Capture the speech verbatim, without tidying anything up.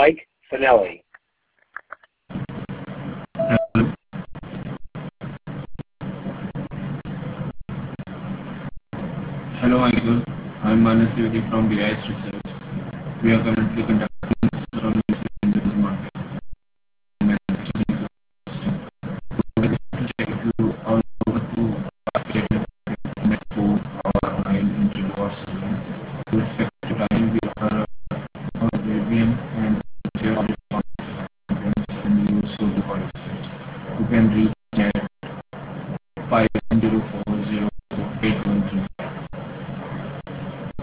Mike Finelli. Hello, Michael. I'm Manas Trivedi from B I S Research. We are currently conducting research on intelligence market and manufacturing system. We would like to check if you all know how to calculate net food or oil into your system. To effective time, we offer a Arabian and geologic conference and use Google for research. You can reach at five zero four